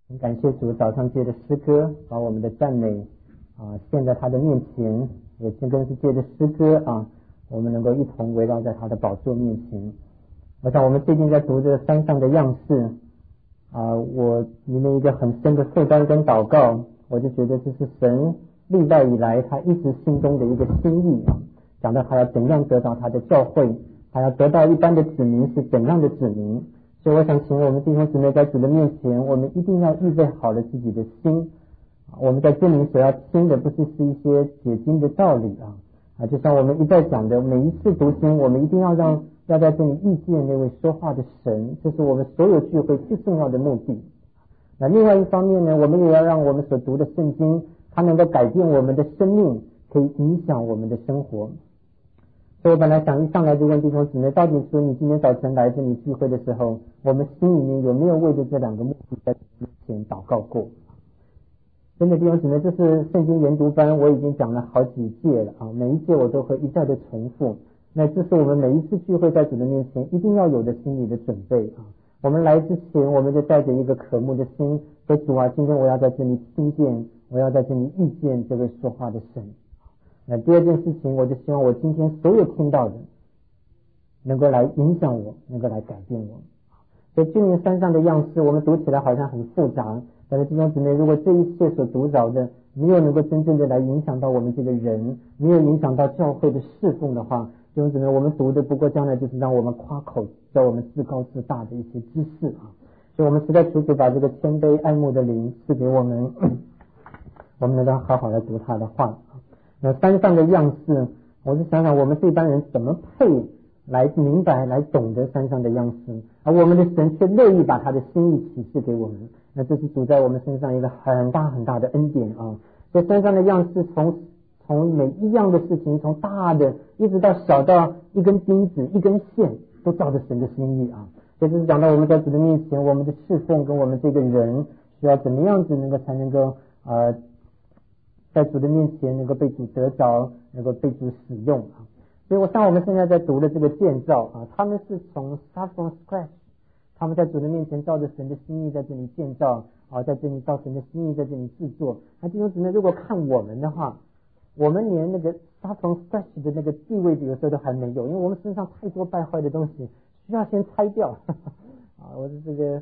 很感谢主早上借着诗歌把我们的赞美献在他的面前，也更是借着诗歌我们能够一同围绕在他的宝座面前。我想我们最近在读这个山上的样式我里面一个很深的负担跟祷告，我就觉得这是神历代以来他一直心中的一个心意讲到他要怎样得到他的教会，他要得到一般的子民是怎样的子民。所以我想请我们弟兄姊妹在主的面前，我们一定要预备好了自己的心。我们在这里所要听的不是一些解经的道理就像我们一再讲的，每一次读经我们一定要在这里遇见那位说话的神，这是我们所有聚会最重要的目的。那另外一方面呢，我们也要让我们所读的圣经它能够改变我们的生命，可以影响我们的生活。所以我本来想一上来就问弟兄姊妹，到底说你今天早晨来这里聚会的时候，我们心里面有没有为着这两个目的在之前祷告过？真的弟兄姊妹，这是圣经研读班我已经讲了好几届了每一届我都会一再的重复。那这是我们每一次聚会在主的面前一定要有的心理的准备我们来之前，我们就带着一个渴慕的心，说主今天我要在这里听见，我要在这里遇见这位说话的神。那第二件事情，我就希望我今天所有听到的能够来影响我，能够来改变我。所以君临山上的样式我们读起来好像很复杂，但是弟兄姊妹，如果这一切所读着的没有能够真正的来影响到我们这个人，没有影响到教会的侍奉的话，弟兄姊妹，我们读的不过将来就是让我们夸口，叫我们自高自大的一些知识所以我们实在求主把这个谦卑爱慕的灵赐给我们我们能够好好的读他的话那山上的样式，我就想想我们这班人怎么配来明白来懂得山上的样式，而我们的神却乐意把他的心意启示给我们，那这是主在我们身上一个很大很大的恩典所以山上的样式从每一样的事情，从大的一直到小到一根钉子一根线，都照着神的心意所以这是讲到我们在主的面前，我们的侍奉跟我们这个人需要怎么样子才能够在主的面前能够被主得着，能够被主使用所以我像我们现在在读的这个建造他们是从 start from scratch， 他们在主的面前照着神的心意在这里建造在这里照神的心意在这里制作。那弟兄姊妹，如果看我们的话，我们连那个 start from scratch 的那个地位有时候都还没有，因为我们身上太多败坏的东西需要先拆掉我是这个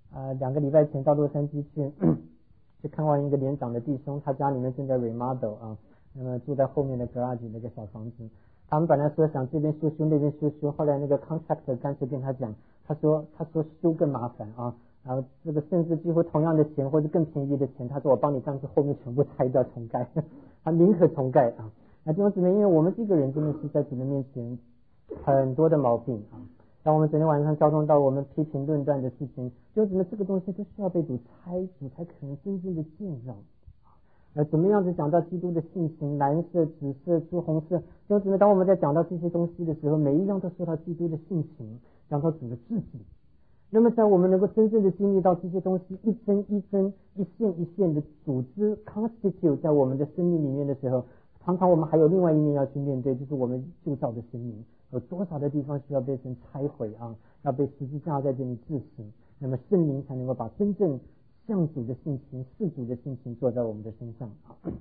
2个礼拜前到洛杉矶去看望一个年长的弟兄，他家里面正在 remodel 那么住在后面的 garage 那个小房子，他们本来说想这边修修那边修修，后来那个 contractor 干脆跟他讲，他说修更麻烦然后这个甚至几乎同样的钱或者更便宜的钱，他说我帮你干脆后面全部拆掉重盖他宁可重盖那弟兄姊妹，因为我们这个人真的是在主的面前很多的毛病当我们整天晚上交通到我们批评论断的事情，就怎么这个东西都需要被主拆，主才可能真正的建造怎么样子讲到基督的性情，蓝色紫色朱红色，就怎么当我们在讲到这些东西的时候，每一样都说到基督的性情，讲到主的自己。那么在我们能够真正的经历到这些东西一针一针一线一线的组织 constitute 在我们的生命里面的时候，常常我们还有另外一面要去面对，就是我们旧造的生命有多少的地方需要被神拆毁要被十字架在这里致死，那么圣灵才能够把真正像主的性情是主的性情做在我们的身上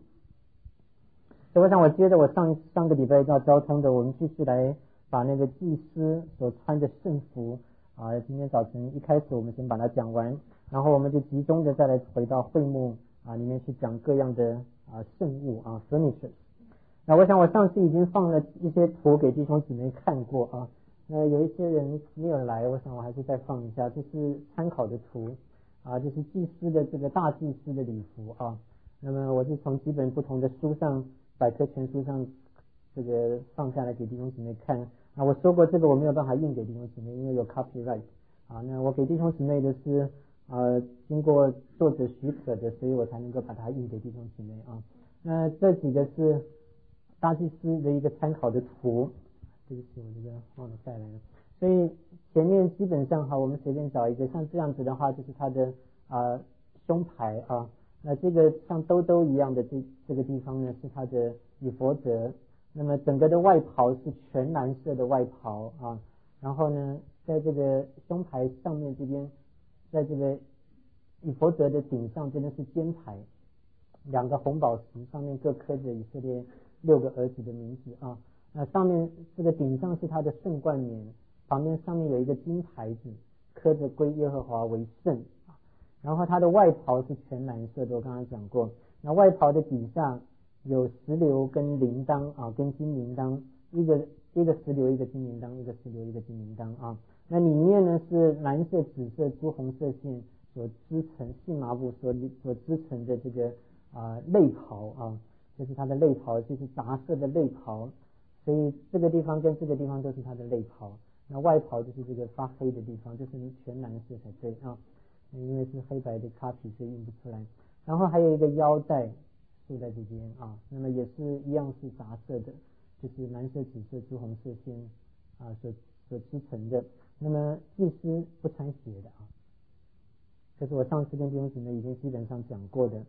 所以我想我接着我上个礼拜要交通的，我们继续来把那个祭司所穿的圣服今天早晨一开始我们先把它讲完，然后我们就集中的再来回到会幕里面去讲各样的圣物furniture。那我想我上次已经放了一些图给弟兄姊妹看过那有一些人没有来，我想我还是再放一下，这是参考的图就是祭司的这个大祭司的礼服那么我是从几本不同的书上，百科全书上这个放下来给弟兄姊妹看我说过这个我没有办法印给弟兄姊妹，因为有 copyright那我给弟兄姊妹的是经过作者许可的，所以我才能够把它印给弟兄姊妹那这几个是大祭司的一个参考的图，对不起我这个忘了带来了，所以前面基本上我们随便找一个，像这样子的话就是它的胸牌那这个像兜兜一样的这个地方呢是它的以弗得，那么整个的外袍是全蓝色的外袍然后呢在这个胸牌上面这边，在这个以弗得的顶上真的是尖牌，2个红宝石上面各刻着以色列6个儿子的名字啊。那上面这个顶上是他的圣冠冕，旁边上面有一个金牌子，刻着归耶和华为圣啊。然后他的外袍是全蓝色的，我刚才讲过。那外袍的底下有石榴跟铃铛啊，跟金铃铛，一个石榴，一个金铃铛，一个石榴，一个金铃铛啊。那里面呢是蓝色、紫色、朱红色线所织成细麻布所织成的这个内袍啊，这是它的内袍，就是杂色的内袍，所以这个地方跟这个地方都是它的内袍。那外袍就是这个发黑的地方，就是全蓝色才对啊，因为是黑白的卡皮，所以印不出来。然后还有一个腰带束在这边啊，那么也是一样是杂色的，就是蓝色、紫色、朱红色线啊所织成的。那么祭司不穿鞋的啊，这是我上次跟弟兄姊妹已经基本上讲过的。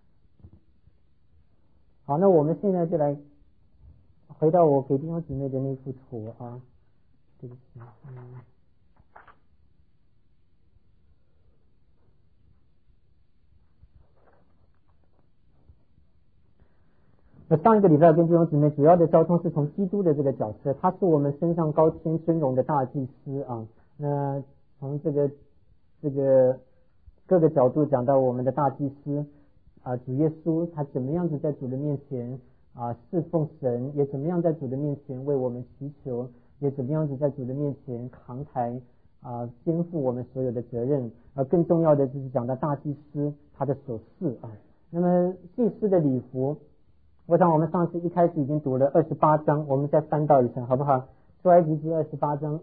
好，那我们现在就来回到我给弟兄姊妹的那幅图啊，对不起，那上一个礼拜跟弟兄姊妹主要的交通是从基督的这个角色，他是我们身上高天尊荣的大祭司啊。那从这个各个角度讲到我们的大祭司啊，主耶稣他怎么样子在主的面前啊侍奉神，也怎么样在主的面前为我们祈求，也怎么样子在主的面前扛抬啊肩负我们所有的责任。更重要的就是讲到大祭司他的所事啊。那么祭司的礼服，我想我们上次一开始已经读了28章，我们再翻到一下好不好？出埃及记28章。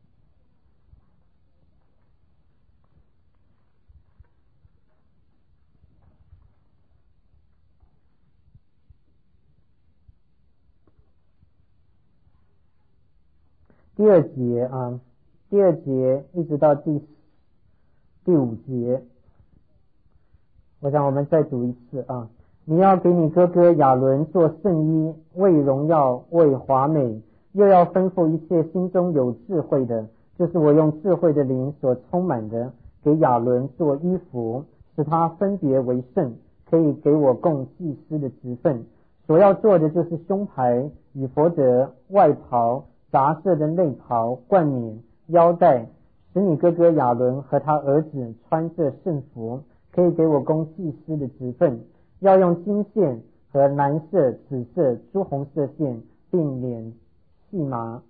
第2节啊，第2节一直到第5节，我想我们再读一次啊。你要给你哥哥亚伦做圣衣，为荣耀，为华美，又要吩咐一切心中有智慧的，就是我用智慧的灵所充满的，给亚伦做衣服，使他分别为圣，可以给我供祭司的职分。所要做的就是胸牌、以弗得、外袍、杂色的内袍、冠冕、腰带，使你哥哥亚伦和他儿子穿这圣服，可以给我供祭司的职分。要用金线和蓝色、紫色、朱红色线，并细麻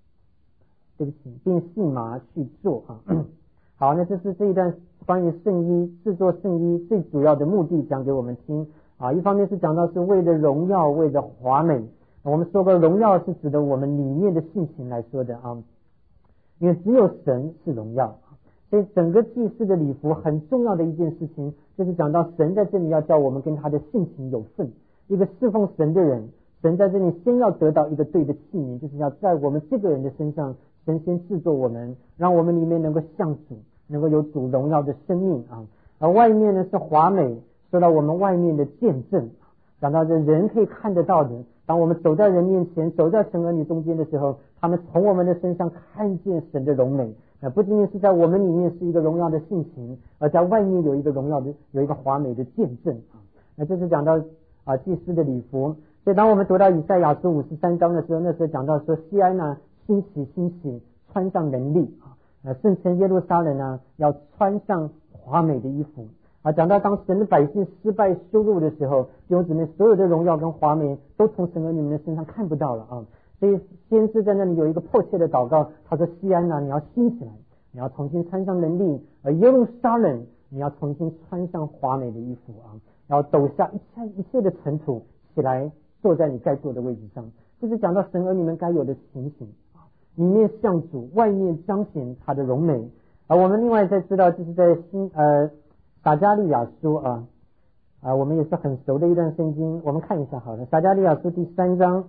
去做啊。好，那这是这一段关于圣衣制作圣衣最主要的目的讲给我们听啊。一方面是讲到是为了荣耀，为了华美。我们说过荣耀是指的我们里面的性情来说的啊，因为只有神是荣耀，所以整个祭司的礼服很重要的一件事情就是讲到神在这里要叫我们跟他的性情有份。一个侍奉神的人，神在这里先要得到一个对的器皿，就是要在我们这个人的身上，神先制作我们，让我们里面能够像主，能够有主荣耀的生命啊。而外面呢是华美，说到我们外面的见证，讲到这人可以看得到的，当我们走在人面前，走在神儿女中间的时候，他们从我们的身上看见神的荣美。不仅仅是在我们里面是一个荣耀的性情，而在外面有一个荣耀的，有一个华美的见证啊。那这是讲到祭司的礼服。所以当我们读到以赛亚书53章的时候，那时候讲到说西安呢兴起，穿上能力啊，圣城耶路撒冷呢要穿上华美的衣服啊。讲到当神的百姓失败羞辱的时候，弟兄姊妹所有的荣耀跟华美都从神儿女们的身上看不到了啊。所以先知在那里有一个迫切的祷告，他说西安你要兴起来，你要重新穿上能力，而耶路撒冷你要重新穿上华美的衣服啊，然后抖下一切的尘土，起来坐在你该坐的位置上。这是讲到神儿女们该有的情形啊，里面像主，外面彰显他的荣美。而我们另外再知道，就是在撒迦利亚书啊，我们也是很熟的一段圣经，我们看一下好了。撒迦利亚书第3章。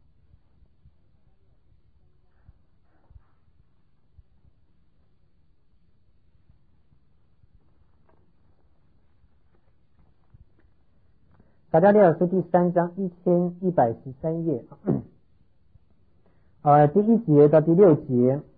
撒迦利亚书第3章1113页第1节到第6节，弟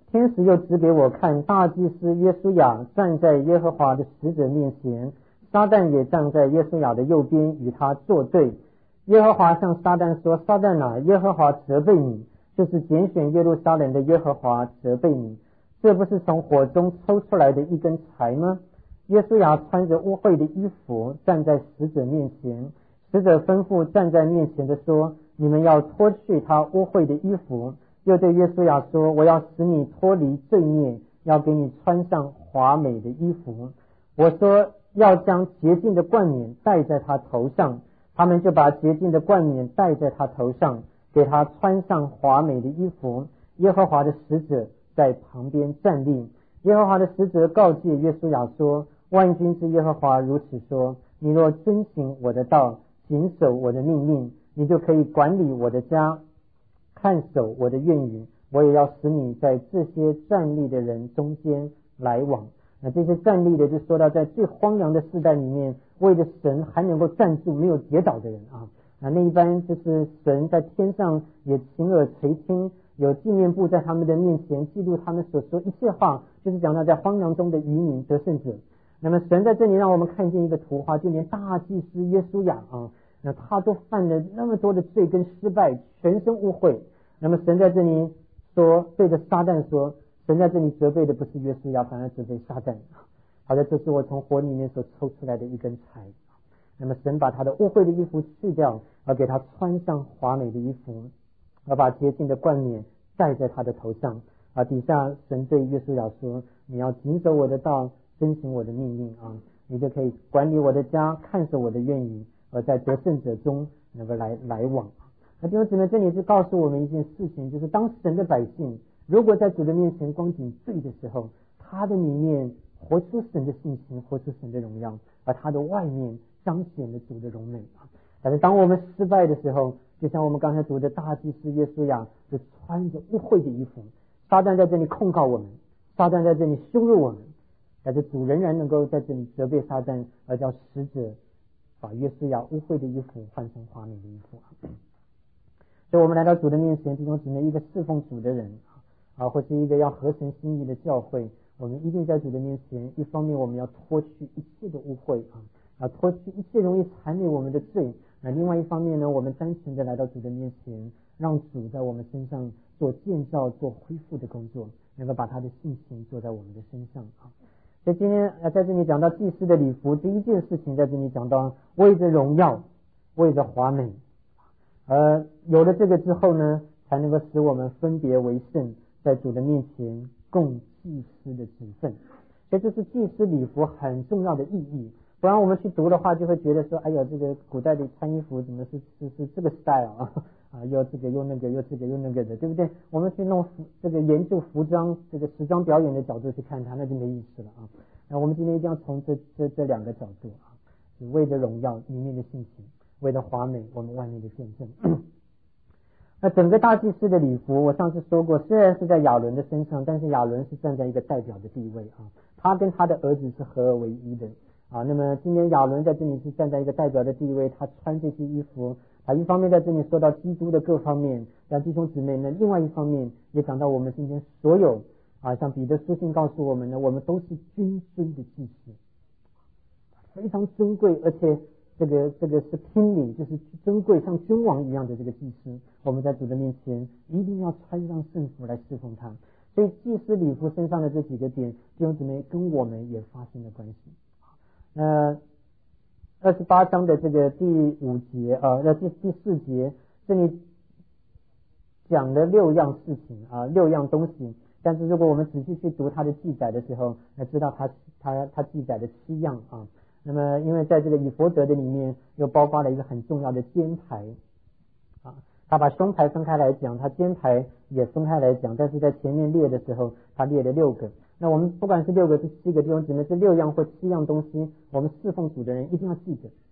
天使又指给我看，大祭司约书亚站在耶和华的使者面前，撒旦也站在约书亚的右边，与他作对。耶和华向撒旦说：撒旦啊，耶和华责备你，就是拣选耶路撒冷的耶和华责备你，这不是从火中抽出来的一根柴吗？约书亚穿着污秽的衣服站在使者面前，使者吩咐站在面前的说：你们要脱去他污秽的衣服。又对约书亚说：我要使你脱离罪孽，要给你穿上华美的衣服。我说要将洁净的冠冕戴在他头上，他们就把洁净的冠冕戴在他头上，给他穿上华美的衣服。耶和华的使者在旁边站立。耶和华的使者告诫约书亚说：万军之耶和华如此说，你若遵行我的道，谨守我的命令，你就可以管理我的家，看守我的愿语，我也要使你在这些站立的人中间来往。那这些站立的就说到在最荒凉的世代里面，为了神还能够站住没有跌倒的人啊。那一般就是神在天上也晴耳垂听，有纪念簿在他们的面前记录他们所说一切话，就是讲到在荒凉中的渔民得胜者。那么神在这里让我们看见一个图画，就连大祭司约书亚啊，那他都犯了那么多的罪跟失败，全身污秽。那么神在这里说，对着撒旦说，神在这里责备的不是约书亚，反而责备撒旦。好的，这是我从火里面所抽出来的一根柴。那么神把他的污秽的衣服去掉，而给他穿上华美的衣服，而把洁净的冠冕戴在他的头上。底下神对约书亚说：你要谨守我的道，遵行我的命令啊，你就可以管理我的家，看守我的愿语，而在得胜者中能够来往。那弟兄姊妹，这里是告诉我们一件事情，就是当神的百姓如果在主的面前光景罪的时候，他的里面活出神的性情，活出神的荣耀，而他的外面彰显了主的荣美。但是当我们失败的时候，就像我们刚才读的大祭司约书亚，就穿着污秽的衣服，撒旦在这里控告我们，撒旦在这里羞辱我们，但是主仍然能够在这里责备撒旦，而叫使者把约书亚污秽的衣服换成华美的衣服。所以我们来到主的面前，弟兄姊妹，一个侍奉主的人或是一个要合神心意的教会，我们一定在主的面前，一方面我们要脱去一切的污秽脱去一切容易缠累我们的罪，另外一方面呢，我们单纯的来到主的面前，让主在我们身上做建造、做恢复的工作，能够把他的性情做在我们的身上所以今天在这里讲到祭司的礼服，第一件事情在这里讲到为着荣耀，为着华美。有了这个之后呢，才能够使我们分别为圣，在主的面前供祭司的职分。所以这是祭司礼服很重要的意义。不然我们去读的话，就会觉得说，哎呀，这个古代的穿衣服怎么是这个 style 又这个又那个又这个又那个的，对不对？我们去弄这个研究服装这个时装表演的角度去看它，那就没意思了那我们今天一定要从这两个角度为着荣耀里面的性情，为了华美我们外面的见证。那整个大祭司的礼服，我上次说过，虽然是在亚伦的身上，但是亚伦是站在一个代表的地位他跟他的儿子是合而为一的那么今天亚伦在这里是站在一个代表的地位，他穿这些衣服一方面在这里说到基督的各方面，让弟兄姊妹呢，另外一方面也讲到我们今天所有像彼得书信告诉我们呢，我们都是君尊的祭司，非常尊贵，而且这个是听礼，就是尊贵像君王一样的这个祭司，我们在主的面前一定要穿上圣服来侍奉他。所以祭司礼服身上的这几个点，弟兄姊妹跟我们也发生了关系。28章的这个第5节第4节，这里讲了6样事情6样东西，但是如果我们仔细去读它的记载的时候，知道它记载的7样那么因为在这个以弗得的里面又包括了一个很重要的肩牌他把胸牌分开来讲，他肩牌也分开来讲，但是在前面列的时候他列了6个。那我们不管是6个是7个，弟兄姊妹，这6样或7样东西，我们侍奉主的人一定要记得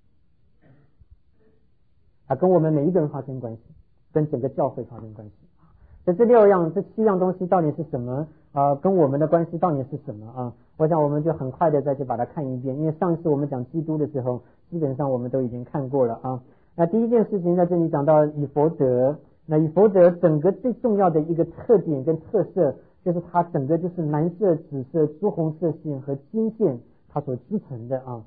跟我们每一个人发生关系，跟整个教会发生关系。这6样这7样东西到底是什么跟我们的关系到底是什么我想我们就很快的再去把它看一遍，因为上一次我们讲基督的时候基本上我们都已经看过了那第一件事情在这里讲到以弗得，那以弗得整个最重要的一个特点跟特色就是它整个就是蓝色、紫色、朱红色线和金线它所织成的啊。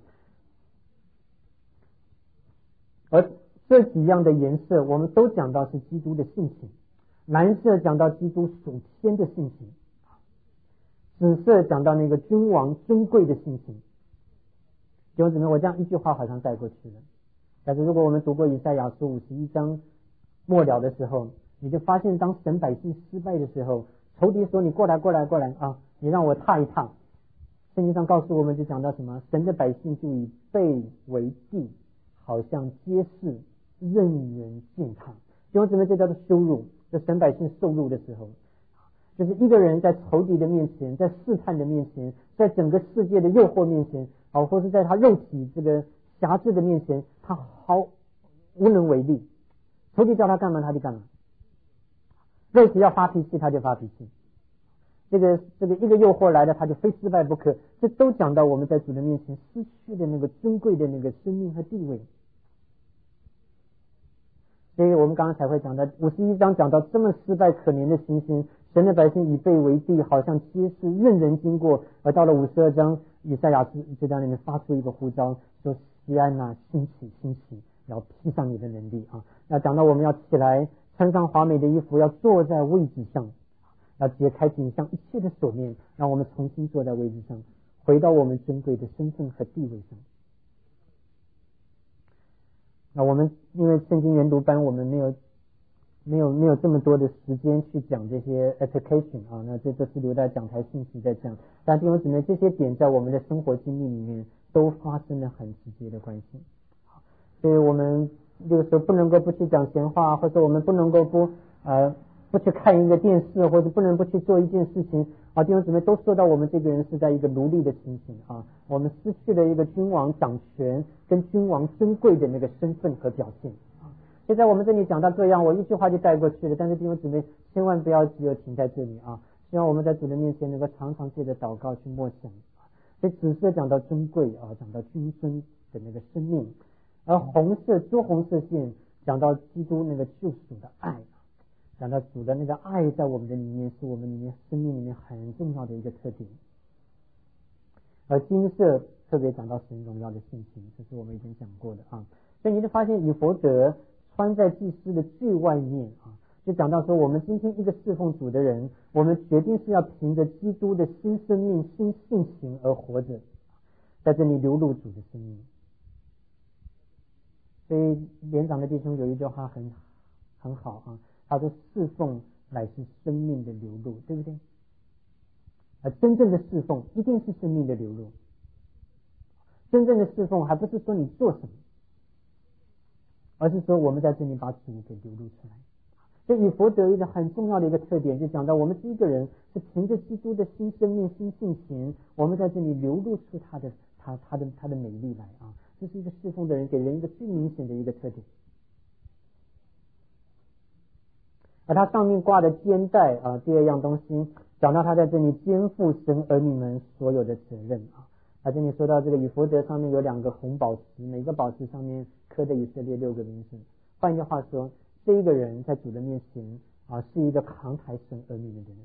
而这几样的颜色我们都讲到是基督的性情。蓝色讲到基督属天的性情，紫色讲到那个君王尊贵的性情。弟兄姊妹，我这样一句话好像带过去了，但是如果我们读过以赛亚书51章末了的时候，你就发现当神百姓失败的时候，仇敌说你过来啊，你让我踏一踏。圣经上告诉我们就讲到什么，神的百姓就以背为地，好像街市任人践踏。弟兄姊妹，这叫做羞辱。就神百姓受辱的时候，就是一个人在仇敌的面前，在试探的面前，在整个世界的诱惑面前，或是在他肉体这个辖制的面前，他毫无能为力。仇敌叫他干嘛他就干嘛，肉体要发脾气他就发脾气，这个一个诱惑来了他就非失败不可。这都讲到我们在主的面前失去的那个尊贵的那个生命和地位。所以我们刚刚才会讲到51章讲到这么失败可怜的情形，神的百姓以背为地，好像街市任人经过。而到了52章，以赛亚就在那里发出一个呼召，说西安啊，兴起兴起，要披上你的能力啊！那讲到我们要起来，穿上华美的衣服，要坐在位置上，要解开景象一切的锁链，让我们重新坐在位置上，回到我们尊贵的身份和地位上。那我们因为圣经研读班，我们没有这么多的时间去讲这些 application 啊，那这是留在讲台信息在讲。但弟兄姊妹，这些点在我们的生活经历里面都发生了很直接的关系。所以我们这个时候不能够不去讲闲话，或者我们不能够不去看一个电视，或者不能不去做一件事情啊。弟兄姊妹都说到我们这个人是在一个奴隶的情形啊，我们失去了一个君王掌权跟君王尊贵的那个身份和表现啊。就在我们这里讲到这样，我一句话就带过去了。但是弟兄姊妹千万不要只有停在这里啊！希望我们在主的面前能够常常借着祷告去默想。所以紫色讲到尊贵啊，讲到君尊的那个生命，而红色朱红色线讲到基督那个救赎的爱。讲到主的那个爱在我们的里面，是我们里面生命里面很重要的一个特点。而金色特别讲到神荣耀的性情，这是我们已经讲过的啊。所以你就发现以弗得穿在祭司的最外面啊，就讲到说我们今天一个侍奉主的人，我们决定是要凭着基督的新生命、新性情而活着，在这里流露主的生命。所以连长的弟兄有一句话很好啊，他说侍奉乃是生命的流露，对不对？而真正的侍奉一定是生命的流露。真正的侍奉还不是说你做什么，而是说我们在这里把主给流露出来。所以以弗得一个很重要的一个特点，就讲到我们第一个人是凭着基督的新生命、新性情，我们在这里流露出他的美丽来啊！这是一个侍奉的人给人一个最明显的一个特点。而他上面挂的肩带啊，第二样东西讲到他在这里肩负神儿女们所有的责任啊。他这里说到这个以弗得上面有2个红宝石，每个宝石上面刻着以色列6个名字。换句话说，这一个人在主的面前啊，是一个扛抬神儿女们的人。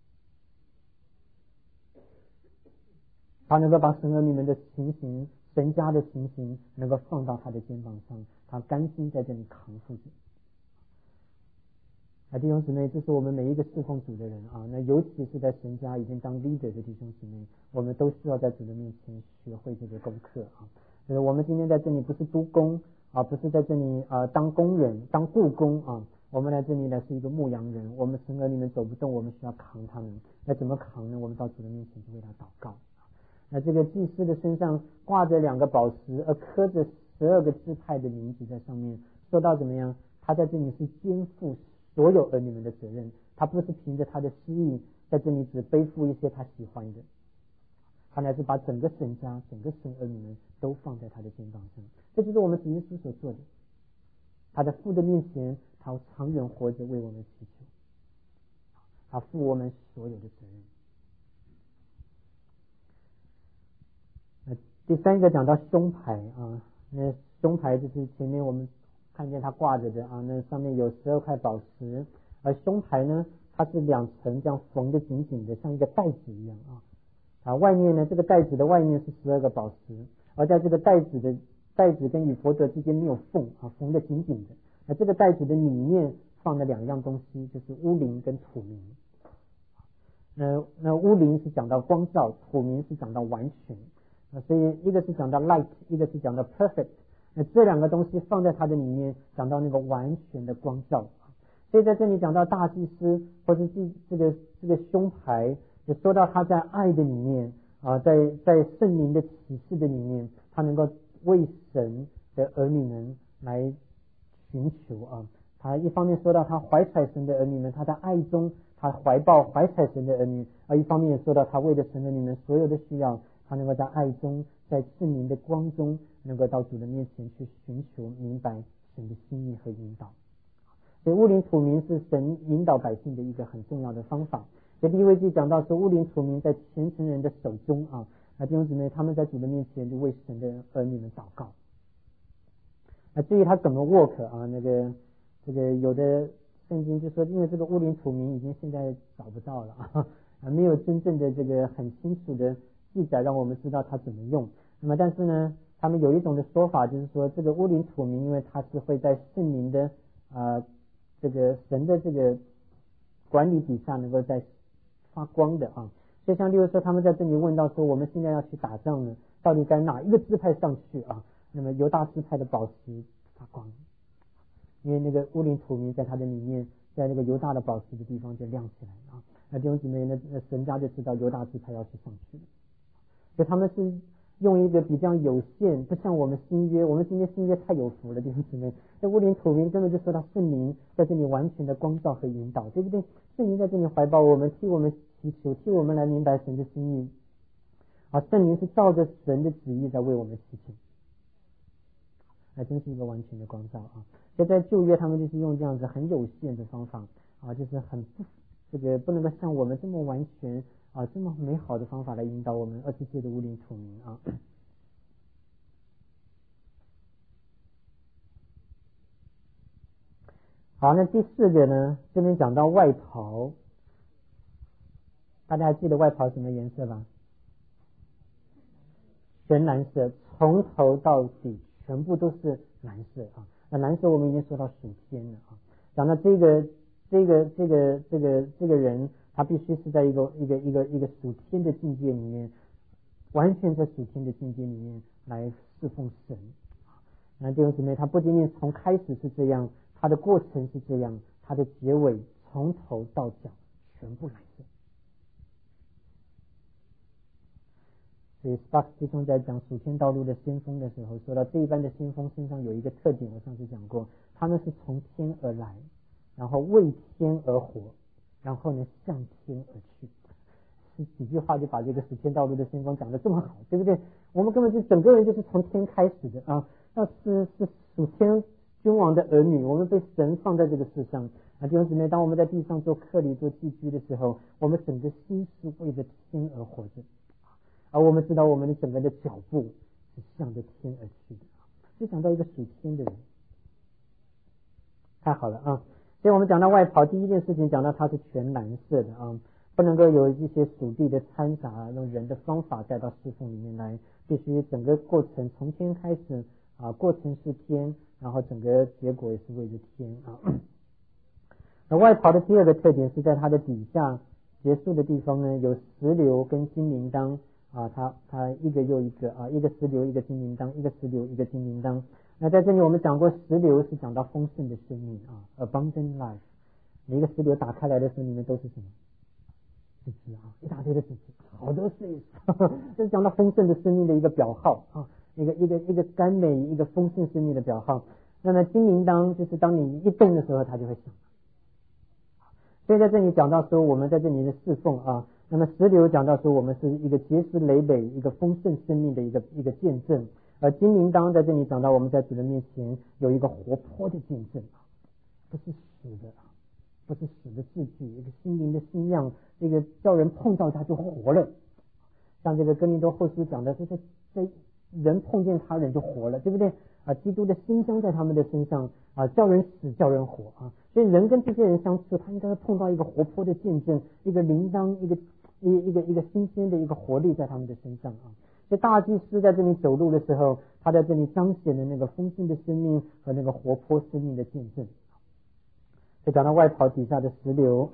他能够把神儿女们的情形、神家的情形能够放到他的肩膀上，他甘心在这里扛负着。弟兄姊妹，这是我们每一个侍奉主的人啊，那尤其是在神家已经当 leader 的弟兄姊妹，我们都需要在主的面前学会这个功课啊。就是我们今天在这里不是督工啊，不是在这里当工人、当雇工啊，我们来这里呢是一个牧羊人。我们神儿里面走不动，我们需要扛他们。那怎么扛呢？我们到主的面前去为他祷告。那这个祭司的身上挂着2个宝石，而刻着12个支派的名字在上面，说到怎么样？他在这里是肩负所有儿女们的责任，他不是凭着他的私意在这里只背负一些他喜欢的，他乃是把整个神家、整个神儿女们都放在他的肩膀上。这就是我们主耶稣所做的。他在父的面前，他长远活着为我们祈求，他负我们所有的责任。第3个讲到胸牌啊，那胸牌就是前面我们看见他挂着的啊，那上面有12块宝石，而胸牌呢， 它是2层这样缝得紧紧的，像一个袋子一样啊。外面呢，这个袋子的外面是12个宝石，而在这个袋子跟以弗得之间没有缝啊，缝得紧紧的。那这个袋子的里面放了2样东西，就是乌灵跟土明。那乌灵是讲到光照，土明是讲到完全。所以一个是讲到 light， 一个是讲到 perfect。那这2个东西放在它的里面，讲到那个完全的光照。所以在这里讲到大祭司或是这个胸牌，也说到他在爱的里面啊，在圣灵的启示的里面，他能够为神的儿女们来寻求啊。他一方面说到他怀揣神的儿女们，他在爱中他怀揣神的儿女，而一方面也说到他为了神的儿女们所有的需要，他能够在爱中，在圣灵的光中，能够到主的面前去寻求明白神的心意和引导。所以乌灵土明是神引导百姓的一个很重要的方法。在利未记讲到说，乌灵土明在虔诚人的手中啊，那弟兄姊妹他们在主的面前就为神的儿女们祷告。至于他怎么 work 啊，这个有的圣经就说，因为这个乌灵土明已经现在找不到了啊，没有真正的这个很清楚的记载让我们知道它怎么用。那么但是呢，他们有一种的说法，就是说这个乌灵土明，因为它是会在圣灵的这个神的这个管理底下能够在发光的啊。所以像例如说他们在这里问到说，我们现在要去打仗呢，到底该哪一个支派上去啊？那么犹大支派的宝石发光，因为那个乌灵土明在它的里面，在那个犹大的宝石的地方就亮起来啊。那弟兄姊妹，那神家就知道犹大支派要去上去了，所以他们是用一个比较有限，不像我们新约，我们今天新约太有福了，弟兄姊妹。这乌灵土明根本就说到圣灵在这里完全的光照和引导，对不对？圣灵在这里怀抱我们，替我们祈求，替我们来明白神的心意啊。圣灵是照着神的旨意在为我们祈求，那真是一个完全的光照啊。所以在旧约他们就是用这样子很有限的方法啊，就是很不能够像我们这么完全啊这么美好的方法来引导我们，而是借着乌灵土明啊。好，那第4个呢，这边讲到外袍，大家还记得外袍什么颜色吧？全蓝色，从头到底全部都是蓝色啊。那蓝色我们已经说到属天了啊。讲到这个人，他必须是在一个属天的境界里面，完全在属天的境界里面来侍奉神。那弟兄姊妹，他不仅仅从开始是这样，他的过程是这样，他的结尾从头到脚全部蓝色。所以 Sparks 弟兄在讲属天道路的先锋的时候，说到这一般的先锋身上有一个特点，我上次讲过，他们是从天而来，然后为天而活，然后呢向天而去。是几句话就把这个属天道路的先锋讲得这么好，对不对？我们根本就整个人就是从天开始的啊，要是属天君王的儿女，我们被神放在这个世上啊。弟兄姊妹，当我们在地上做客旅做寄居的时候，我们整个心是为着天而活着，而我们知道我们的整个的脚步是向着天而去的。就讲到一个属天的人，太好了啊！所以我们讲到外袍，第一件事情讲到它是全蓝色的啊，不能够有一些属地的掺杂，用人的方法带到侍奉里面来，必须整个过程从天开始啊，过程是天，然后整个结果也是为着天啊。那外袍的第2个特点是在它的底下结束的地方呢，有石榴跟金铃铛啊，它一个又一个啊，一个石榴一个金铃铛，一个石榴一个金铃铛。那在这里我们讲过，石榴是讲到丰盛的生命啊 ，abundant life。每一个石榴打开来的时候，里面都是什么？籽子啊，一大堆的籽子，好多穗子，这是讲到丰盛的生命的一个表号啊，一个甘美，一个丰盛生命的表号。那么金铃铛就是当你一动的时候，它就会响。所以在这里讲到说，我们在这里的侍奉啊，那么石榴讲到说，我们是一个结实累累、一个丰盛生命的一个见证。而金铃铛在这里讲到，我们在主的面前有一个活泼的见证，不是死的，不是死的字句，一个心灵的新样，这个叫人碰到它就活了。像这个哥林多后书讲的，就是人碰见他人就活了，对不对？ 基督的馨香在他们的身上叫人死叫人活所以人跟这些人相处，他应该会碰到一个活泼的见证，一个铃铛，一个新鲜的一个活力在他们的身上所以大祭司在这里走路的时候，他在这里彰显了那个丰盛的生命和那个活泼生命的见证。所以讲到外袍底下的石榴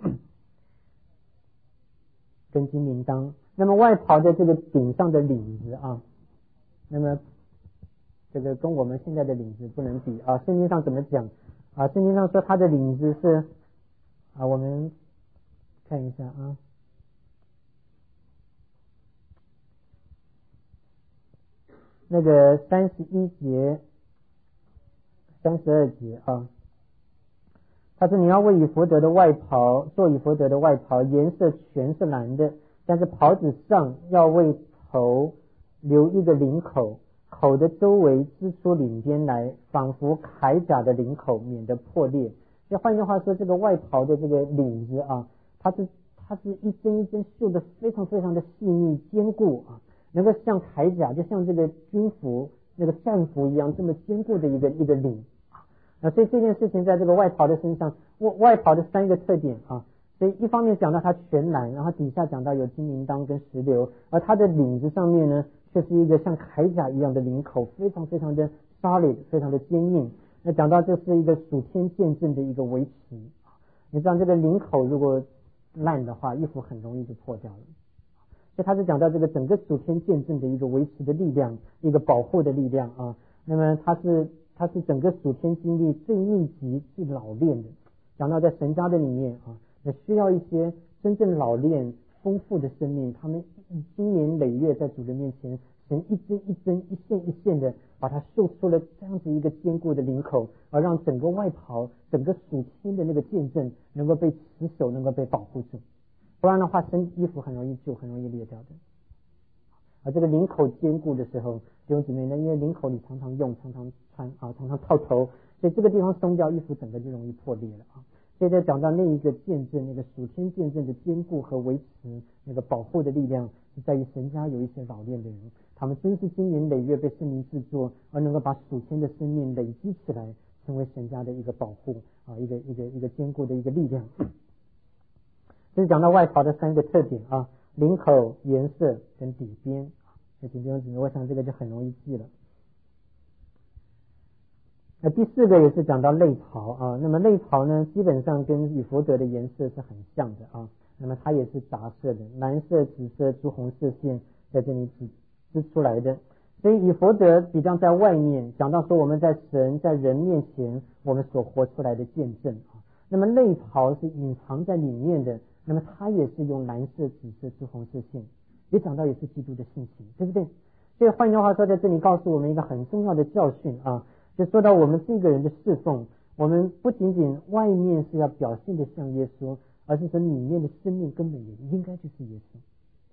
跟金铃铛，那么外袍的这个顶上的领子那么这个跟我们现在的领子不能比圣经上怎么讲圣经上说它的领子是我们看一下那个31节32节他说你要为以弗得的外袍做以弗得的外袍，颜色全是蓝的，但是袍子上要为头留一个领口，口的周围织出领边来，仿佛铠甲的领口，免得破裂。所以换句话说，这个外袍的这个领子它是一针一针绣的非常非常的细腻坚固能够像铠甲，就像这个军服那个战服一样这么坚固的一个领所以这件事情在这个外袍的身上，外袍的3个特点所以一方面讲到它全蓝，然后底下讲到有金铃铛跟石榴，而它的领子上面呢却是一个像铠甲一样的领口，非常非常的 solid， 非常的坚硬。那讲到这是一个属天见证的一个维持你知道这个领口如果烂的话，衣服很容易就破掉了。所以他是讲到这个整个属天见证的一个维持的力量，一个保护的力量那么它是整个属天经历最密集最老练的。讲到在神家的里面也需要一些真正老练丰富的生命，他们经年累月在主的面前，神一针一针一线一线的把它绣出了这样子一个坚固的领口，而让整个外袍整个属天的那个见证能够被持守，能够被保护住，不然的话衣服很容易旧，很容易裂掉的。而这个领口坚固的时候，弟兄姊妹呢，因为领口你常常用常常穿常常套头，所以这个地方松掉，衣服整个就容易破裂了所以在讲到那一个见证，那个属天见证的坚固和维持那个保护的力量，是在于神家有一些老练的人，他们真是经年累月被圣灵制作，而能够把属天的生命累积起来，成为神家的一个保护一个坚固的一个力量。这是讲到外袍的3个特点领口、颜色跟底边。那弟兄姊妹，我想这个就很容易记了。那第4个也是讲到内袍那么内袍呢，基本上跟以弗得的颜色是很像的那么它也是杂色的，蓝色、紫色、朱红色线在这里织出来的。所以以弗得比较在外面，讲到说我们在神在人面前我们所活出来的见证那么内袍是隐藏在里面的，那么它也是用蓝色、紫色、朱红色线，也讲到也是基督的性情，对不对？所以换句话说，在这里告诉我们一个很重要的教训就说到我们这个人的侍奉，我们不仅仅外面是要表现的像耶稣，而是说里面的生命根本也应该就是耶稣，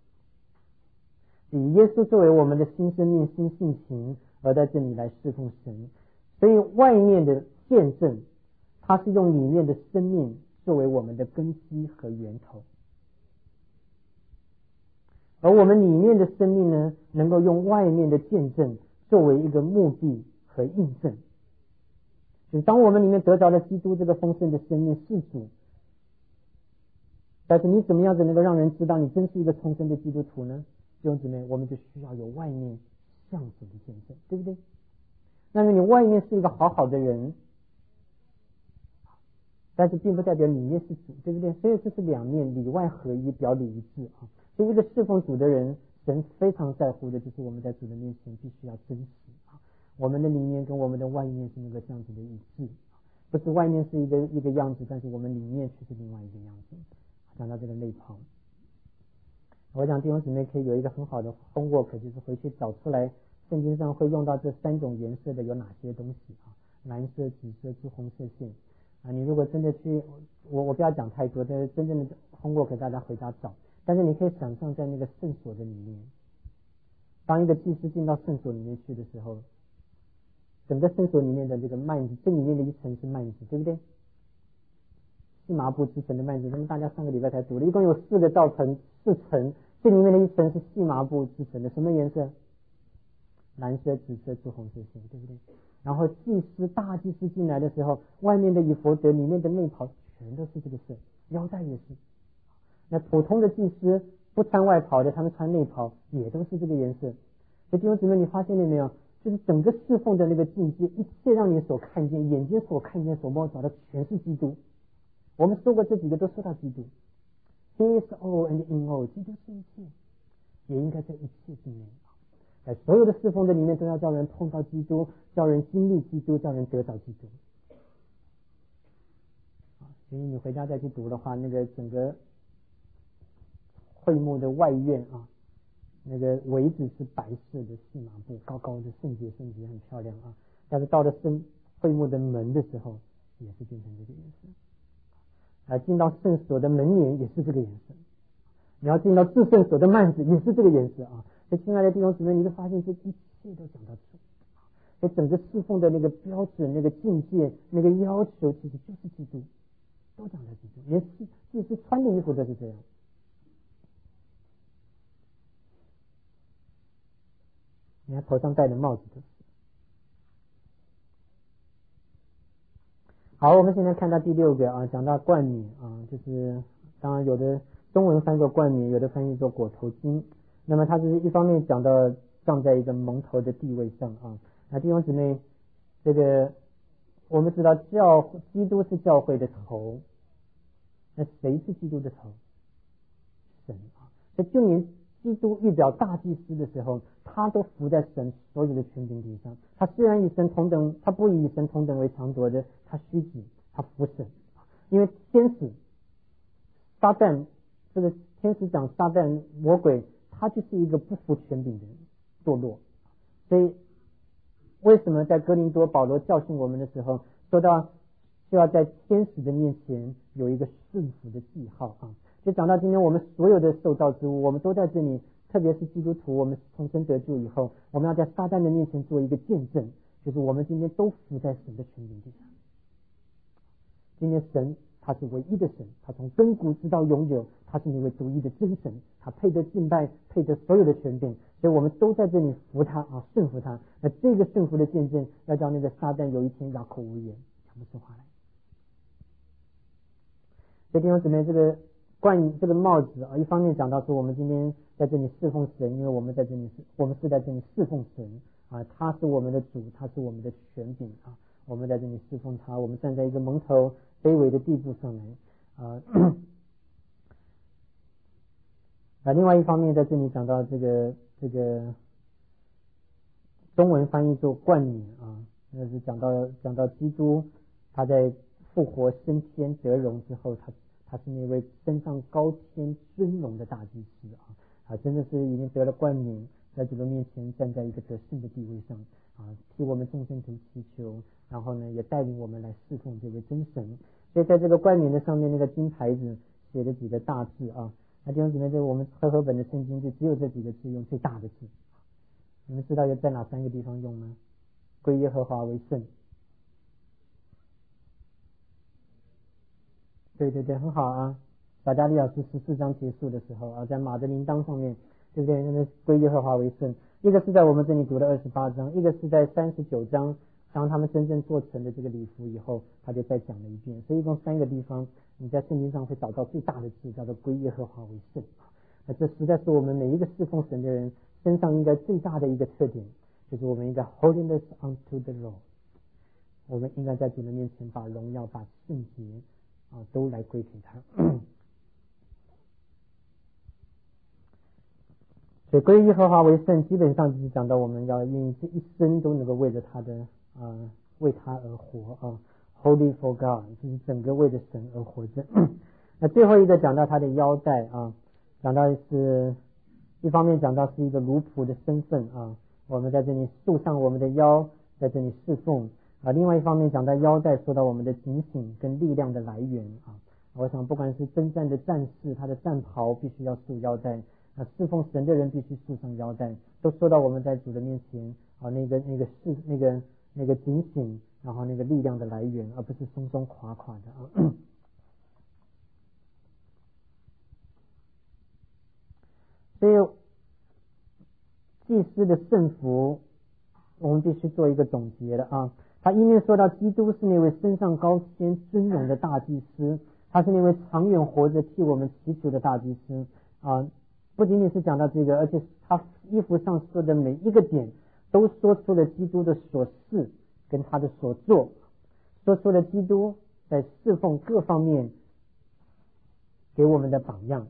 以耶稣作为我们的新生命、新性情，而在这里来侍奉神。所以外面的见证，它是用里面的生命作为我们的根基和源头，而我们里面的生命呢，能够用外面的见证作为一个目的和印证。就是当我们里面得着了基督这个丰盛的生命是主，但是你怎么样子能够让人知道你真是一个重生的基督徒呢？弟兄姊妹，我们就需要有外面像主的见证，对不对？那么你外面是一个好好的人，但是并不代表里面是主，对不对？所以这是两面，里外合一，表里一致所以一个侍奉主的人，神非常在乎的就是我们在主的面前必须要真实我们的里面跟我们的外面是那个这样子的一致，不是外面是一个样子，但是我们里面却是另外一个样子。讲到这个内袍，我想弟兄姊妹可以有一个很好的 homework， 就是回去找出来圣经上会用到这3种颜色的有哪些东西蓝色、紫色、朱红色线你如果真的去我不要讲太多，但是真正的 homework 大家回家找，但是你可以想象在那个圣所的里面，当一个祭司进到圣所里面去的时候，整个圣所里面的这个幔子，这里面的一层是幔子，对不对？细麻布织成的幔子，那么大家上个礼拜才读了，一共有4个4层，这里面的一层是细麻布织成的，什么颜色？ 蓝色、紫色、朱红色线，对不对？然后大祭司进来的时候，外面的以弗得，里面的内袍全都是这个色，腰带也是。那普通的祭司不穿外袍的，他们穿内袍也都是这个颜色。所以弟兄姊妹，你发现了没有？就是整个侍奉的那个境界，一切让你所看见、眼睛所看见、所摸着的，全是基督。我们说过这几个都说到基督。He is all and in all， 基督是一切，也应该在一切之内。在所有的侍奉的里面，都要叫人碰到基督，叫人经历基督，叫人得到基督。所以你回家再去读的话，那个整个会幕的外院啊，那个围子是白色的细麻布，高高的，圣洁圣洁，很漂亮啊。但是到了会幕的门的时候，也是变成这个颜色。进到圣所的门帘也是这个颜色。你要进到至圣所的幔子也是这个颜色啊。所以亲爱的弟兄姊妹，你会发现这一切都讲到主。所以整个侍奉的那个标准、那个境界、那个要求，其实就是基督，都讲到基督。连祭司穿的衣服都是这样。你看头上戴的帽子都是。好，我们现在看到第6个啊，讲到冠冕啊，就是当然有的中文翻作冠冕，有的翻译作裹头巾。那么它是一方面讲到站在一个蒙头的地位上啊。那弟兄姊妹，这个我们知道基督是教会的头，那谁是基督的头？神啊。所以就连基督预表大祭司的时候，他都服在神所有的权柄底下。他虽然与神同等，他不以神同等为强夺的，他虚己，他服神。因为天使撒旦，这个天使长撒旦魔鬼，他就是一个不服权柄的人，堕落。所以为什么在哥林多保罗教训我们的时候，说到就要在天使的面前有一个顺服的记号啊？就讲到今天我们所有的受造之物，我们都在这里，特别是基督徒，我们重生得救以后，我们要在撒旦的面前做一个见证，就是我们今天都服在神的权柄底下。今天神他是唯一的神，他从亘古直到永久，他是那位独一的真神，他配得敬拜，配得所有的权柄，所以我们都在这里服他啊，顺服他。那这个顺服的见证，要叫那个撒旦有一天哑口无言，讲不出话来。所以弟兄姊妹，这个帽子啊，一方面讲到说我们今天在这里侍奉神，因为我们是在这里侍奉神啊，他是我们的主，他是我们的权柄啊，我们在这里侍奉他，我们站在一个蒙头卑微的地步上来另外一方面在这里讲到这个中文翻译作冠冕啊，那是讲到基督他在复活升天得荣之后，他是那位升上高天尊荣的大祭司啊，真的是已经得了冠冕，在主的面前站在一个得胜的地位上啊，替我们众生徒祈求，然后呢也带领我们来侍奉这位真神。所以在这个冠冕的上面那个金牌子写了几个大字啊，那弟兄姊妹，我们和合本的圣经就只有这几个字用最大的字，你们知道有在哪3个地方用吗？归耶和华为圣。对，很好啊。撒迦利亚书14章结束的时候啊，在马德琳当上面，对不对？那个归耶和华为圣，一个是在我们这里读的28章，一个是在39章，当他们真正做成了这个礼服以后，他就再讲了一遍。所以一共3个地方，你在圣经上会找到最大的字，叫做归耶和华为圣。那这实在是我们每一个侍奉神的人身上应该最大的一个特点，就是我们应该 holiness unto the Lord， 我们应该在主的面前把荣耀、把圣洁都来归给他。所以归耶和华为圣，基本上就是讲到我们要愿意这一生都能够为着他的为他而活啊 ，Holy for God， 就是整个为着神而活着。那最后一个讲到他的腰带啊，讲到是一方面讲到是一个奴仆的身份啊，我们在这里束上我们的腰，在这里侍奉啊。另外一方面讲到腰带，说到我们的警醒跟力量的来源啊。我想不管是征战的战士，他的战袍必须要束腰带，侍奉神的人必须束上腰带，都说到我们在主的面前啊，那个警醒，然后那个力量的来源，而不是松松垮垮的啊。所以祭司的圣服我们必须做一个总结的啊。他一面说到基督是那位升上高天尊荣的大祭司，他是那位长远活着替我们祈求的大祭司啊。不仅仅是讲到这个，而且他衣服上说的每一个点都说出了基督的所事跟他的所做，说出了基督在侍奉各方面给我们的榜样。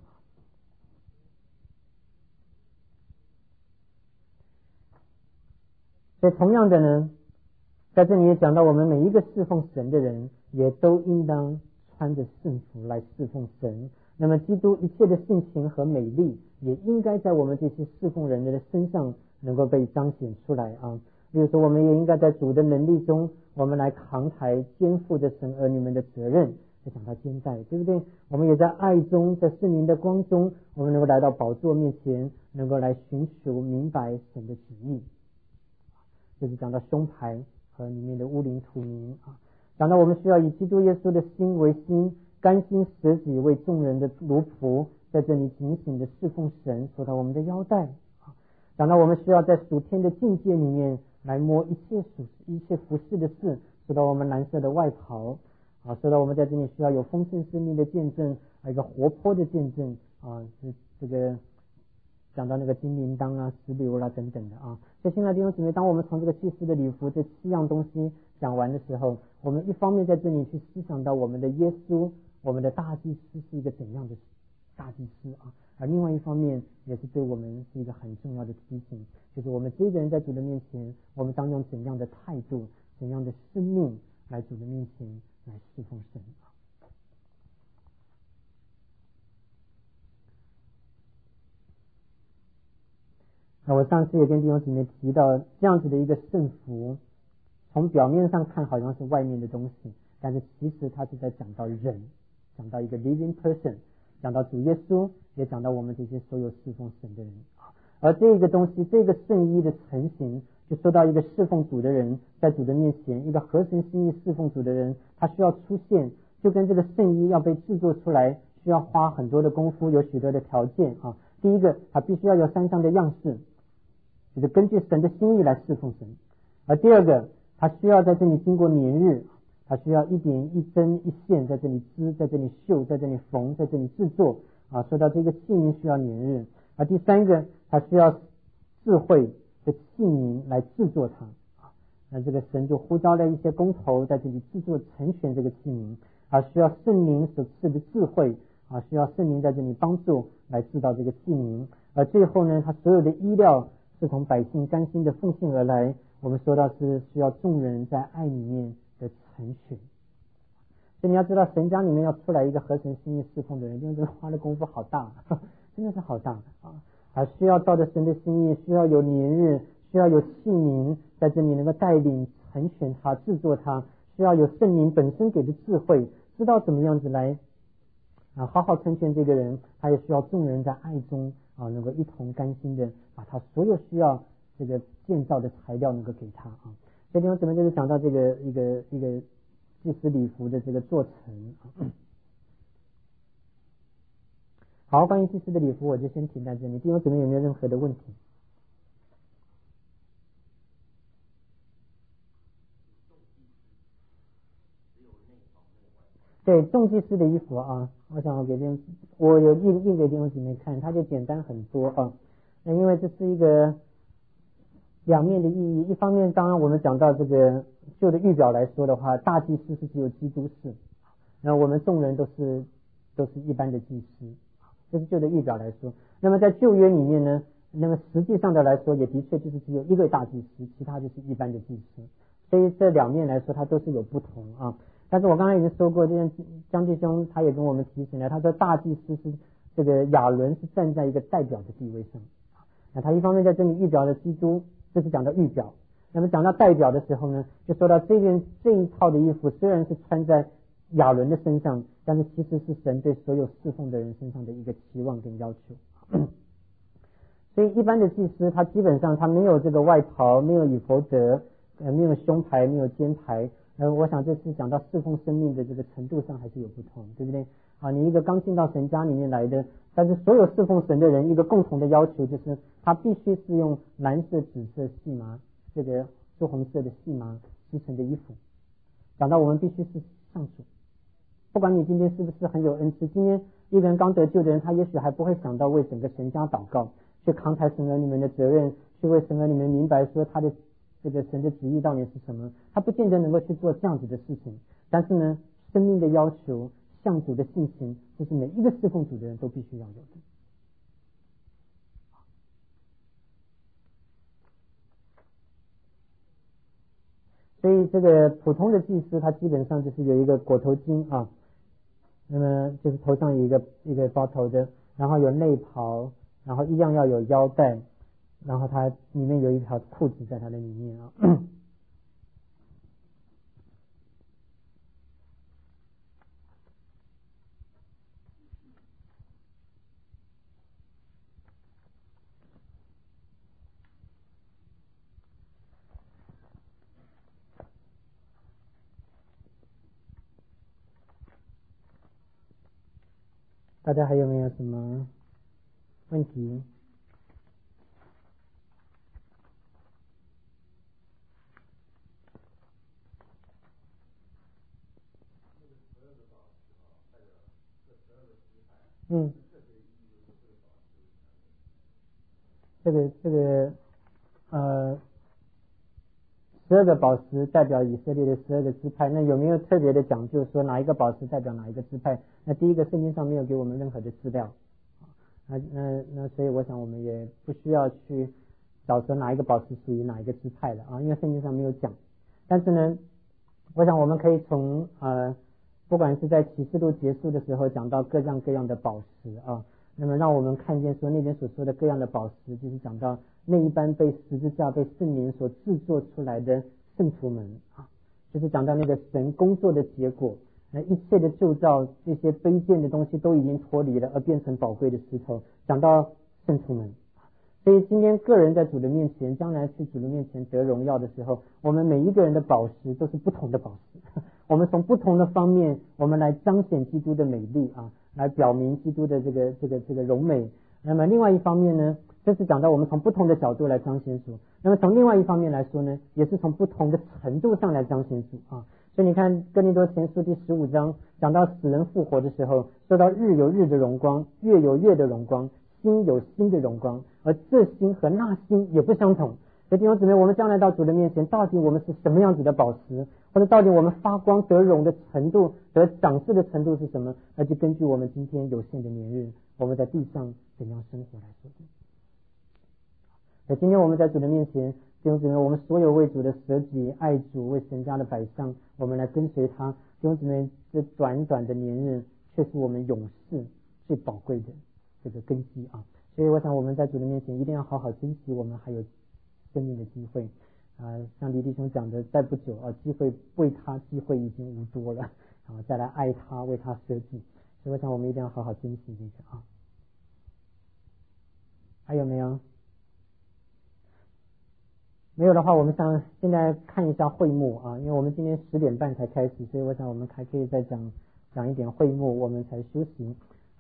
所以同样的呢，在这里也讲到我们每一个侍奉神的人也都应当穿着圣服来侍奉神。那么基督一切的性情和美丽也应该在我们这些侍奉人的身上能够被彰显出来啊。比如说我们也应该在主的能力中，我们来扛抬肩负着神儿女们的责任，就讲到肩带，对不对？我们也在爱中，在圣灵的光中，我们能够来到宝座面前，能够来寻求明白神的旨意。就是讲到胸牌和里面的乌灵土明啊，讲到我们需要以基督耶稣的心为心，甘心舍己为众人的奴仆，在这里警醒的侍奉神，说到我们的腰带啊，讲到我们需要在属天的境界里面来摸一切服饰的事，说到我们蓝色的外袍啊，说到我们在这里需要有丰盛生命的见证，一个活泼的见证啊，这个讲到那个金铃铛啊、石榴啦等等的啊。所以亲爱的弟兄姊妹，当我们从这个祭司的礼服这7样东西讲完的时候，我们一方面在这里去思想到我们的耶稣，我们的大祭司是一个怎样的大祭司啊，而另外一方面也是对我们是一个很重要的提醒，就是我们这个人在主的面前，我们当用怎样的态度、怎样的生命来主的面前来侍奉神啊。那我上次也跟弟兄姊妹提到，这样子的一个圣服，从表面上看好像是外面的东西，但是其实它是在讲到人，讲到一个 living person， 讲到主耶稣，也讲到我们这些所有侍奉神的人。而这个东西，这个圣衣的成型，就说到一个侍奉主的人在主的面前，一个合神心意侍奉主的人，他需要出现，就跟这个圣衣要被制作出来，需要花很多的功夫，有许多的条件啊。第一个，他必须要有3项的样式，就是根据神的心意来侍奉神。而第二个，他需要在这里经过年日，他需要一点一针一线在这里织，在这里绣，在这里缝，在这里制作啊。说到这个器皿需要年日。而第三个，他需要智慧的器皿来制作它啊。那这个神就呼召了一些工头在这里制作成全这个器皿啊，需要圣灵所赐的智慧啊，需要圣灵在这里帮助来制造这个器皿。而最后呢，他所有的衣料是从百姓甘心的奉献而来，我们说到是需要众人在爱里面的成全。所以你要知道，神家里面要出来一个合神心意侍奉的人，因为花的功夫好大，真的是好大啊！需要照着神的心意，需要有年日，需要有器皿在这里能够带领成全它、制作它，需要有圣灵本身给的智慧，知道怎么样子来好好成全这个人，他也需要众人在爱中能够一同甘心的把他所有需要这个建造的材料能够给他啊。所以弟兄姊妹，就是讲到这个一个祭司礼服的这个做成。好，关于祭司的礼服我就先停在这里，弟兄姊妹有没有任何的问题？对，众祭司的衣服啊，我想我有印给弟兄姊妹看，它就简单很多啊。那因为这是一个两面的意义，一方面当然我们讲到这个旧的预表来说的话，大祭司是只有基督是，那我们众人都是一般的祭司，这是旧的预表来说。那么在旧约里面呢，那么实际上的来说也的确就是只有一个大祭司，其他就是一般的祭司，所以这两面来说它都是有不同啊。但是我刚才已经说过，这江弟兄他也跟我们提醒了，他说大祭司是这个亚伦是站在一个代表的地位上，那他一方面在这里预表了基督，这是讲到预表。那么讲到代表的时候呢，就说到这一套的衣服虽然是穿在亚伦的身上，但是其实是神对所有侍奉的人身上的一个期望跟要求。所以一般的祭司他基本上他没有这个外袍，没有以弗得，没有胸牌，没有肩牌。我想这是讲到侍奉生命的这个程度上还是有不同，对不对啊？你一个刚进到神家里面来的，但是所有侍奉神的人一个共同的要求就是他必须是用蓝色、紫色、细麻这个赤红色的细麻织成的衣服，讲到我们必须是上主。不管你今天是不是很有恩赐，今天一个人刚得救的人，他也许还不会想到为整个神家祷告，去扛抬神儿你们的责任，去为神儿你们明白说他的这个神的旨意到底是什么，他不见得能够去做这样子的事情。但是呢，生命的要求，向主的性情，这是每一个侍奉主的人都必须要有的。所以这个普通的祭司，他基本上就是有一个裹头巾啊，那么就是头上有一个包头的，然后有内袍，然后一样要有腰带，然后它里面有一条裤子在它的里面啊。大家还有没有什么问题？这个12个宝石代表以色列的12个支派，那有没有特别的讲究说哪一个宝石代表哪一个支派？那第一个圣经上没有给我们任何的资料，那所以我想我们也不需要去找说哪一个宝石属于哪一个支派的啊，因为圣经上没有讲。但是呢，我想我们可以从不管是在启示录结束的时候讲到各样各样的宝石啊，那么让我们看见说那边所说的各样的宝石，就是讲到那一般被十字架被圣灵所制作出来的圣徒们啊，就是讲到那个神工作的结果，那一切的旧造这些卑贱的东西都已经脱离了，而变成宝贵的石头，讲到圣徒们。所以今天个人在主的面前，将来去主的面前得荣耀的时候，我们每一个人的宝石都是不同的宝石，我们从不同的方面，我们来彰显基督的美丽啊，来表明基督的这个荣美。那么另外一方面呢，这是讲到我们从不同的角度来彰显主，那么从另外一方面来说呢，也是从不同的程度上来彰显主啊。所以你看哥林多前书第15章讲到死人复活的时候，说到日有日的荣光，月有月的荣光，星有星的荣光，而这星和那星也不相同。所以弟兄姊妹，我们将来到主的面前，到底我们是什么样子的宝石，或者到底我们发光得荣的程度，得赏赐的程度是什么，那就根据我们今天有限的年日，我们在地上怎样生活来说的。所以今天我们在主的面前，弟兄姊妹，我们所有为主的舍己爱主，为神家的摆上，我们来跟随他。弟兄姊妹，这短短的年日却是我们永世最宝贵的这个根基啊！所以我想我们在主的面前一定要好好珍惜我们还有生命的机会啊！像李弟兄讲的，再不久啊，机会已经无多了，然后再来爱他，为他舍己。所以我想我们一定要好好珍惜这个啊！还有没有？没有的话，我们现在看一下会幕啊，因为我们今天10点半才开始，所以我想我们还可以再讲一点会幕，我们才休息。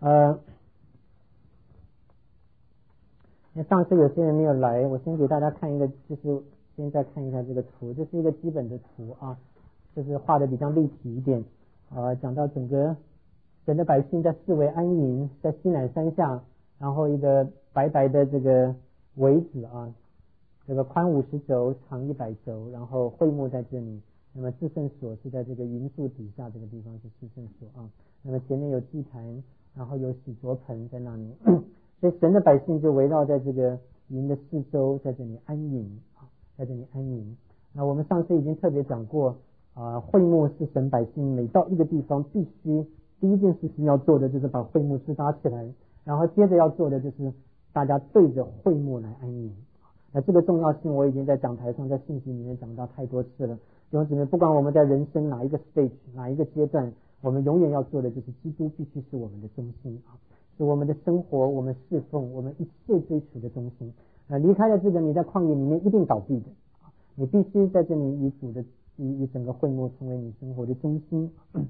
上次有些人没有来，我先给大家看一个，就是现在看一下这个图，这是一个基本的图啊，就是画的比较立体一点讲到整个神的百姓在四围安营，在西乃山下，然后一个白白的这个围子啊，这个宽50肘，长100肘，然后会幕在这里，那么至圣所是在这个云柱底下这个地方是至圣所啊，那么前面有祭坛，然后有洗濯盆在那里。所以神的百姓就围绕在这个营的四周，在这里安营啊，在这里安营。那我们上次已经特别讲过会幕是神百姓每到一个地方必须第一件事情要做的就是把会幕支搭起来，然后接着要做的就是大家对着会幕来安营。那这个重要性我已经在讲台上在信息里面讲到太多次了。弟兄姊妹，不管我们在人生哪一个 stage 哪一个阶段，我们永远要做的就是基督必须是我们的中心啊，是我们的生活，我们侍奉，我们一切追求的中心。离开了这个，你在旷野里面一定倒闭的。你必须在这里以整个会幕成为你生活的中心。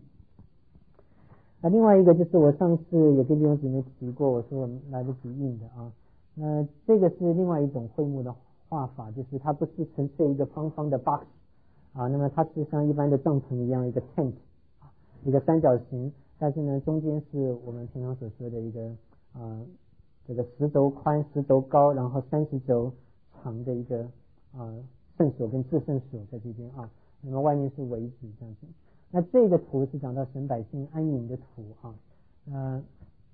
另外一个就是我上次也跟弟兄姊妹提过，我说我们来得及印的啊。那这个是另外一种会幕的画法，就是它不是纯粹一个方方的 box 啊，那么它是像一般的帐篷一样一个 tent 一个三角形，但是呢中间是我们平常所说的一个这个10轴宽10轴高，然后30轴长的一个圣所跟至圣所在这边啊，那么外面是围子这样子。那这个图是讲到神百姓安营的图啊，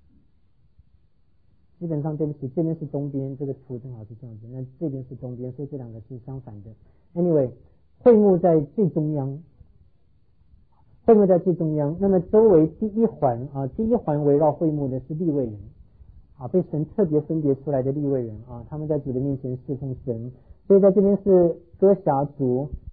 基本上对不起，这边是东边，这个图正好是这样子，那这边是东边，所以这两个是相反的。Anyway， 会幕在最中央，会幕在最中央，那么周围第一环围绕会幕的是利未人被神特别分别出来的利未人他们在主的面前侍奉神，所以在这边是歌辖族